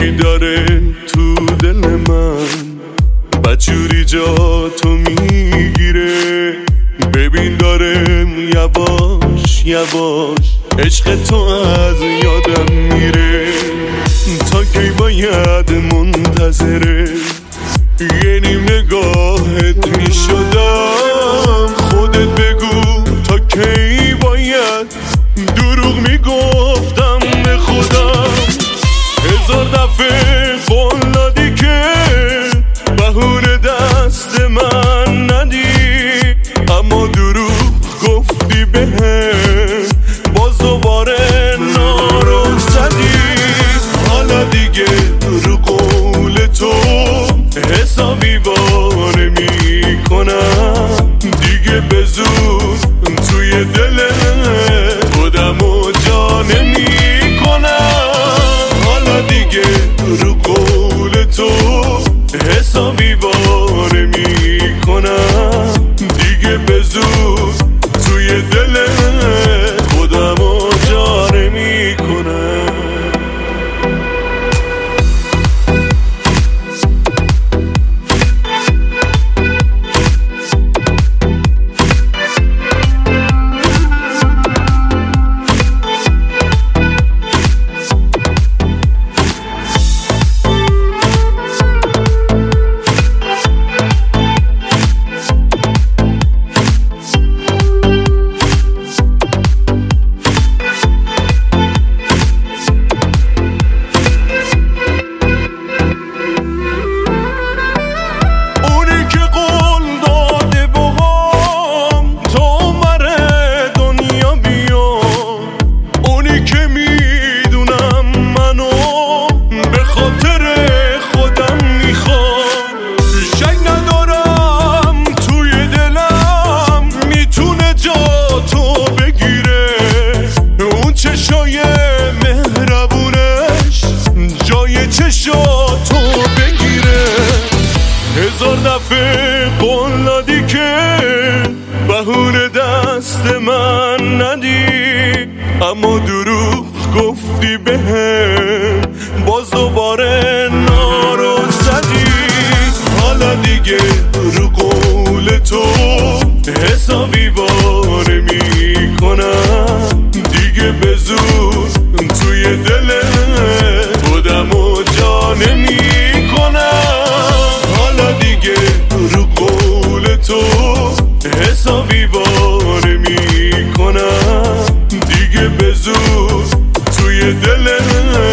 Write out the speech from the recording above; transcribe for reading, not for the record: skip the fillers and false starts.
یکی داره تو دل من بدجوری جا تو میگیره. ببین دارم یواش یواش عشق تو از یادم میره. تا کی باید منتظره یه نیم نگاهت میشدم؟ خودت بگو تا کی باید دروغ میگفتم به خودم. هزار دفعه قول دادی که بهونه دست من ندی، اما دروغ گفتی بهم باز دوباره نارو زدی. حالا دیگه رو قول تو حسابی واره میکنم، دیگه به زور توی دل خودمو جا نمیکنم. حالا دیگه رو قول تو حسابی واره میکنم، دیگه به زور توی دل خودمو جا نمیکنم. چشاتو بگیره. هزار دفعه قول دادی که بهونه دست من ندی، اما دروغ گفتی بهم باز دوباره نارو زدی. حالا دیگه رو قول تو حسابی واره میکنم، دیگه به زور توی دل خودمو جا نمیکنم. حالا دیگه رو قول تو حسابی واره میکنم، دیگه به زور توی دل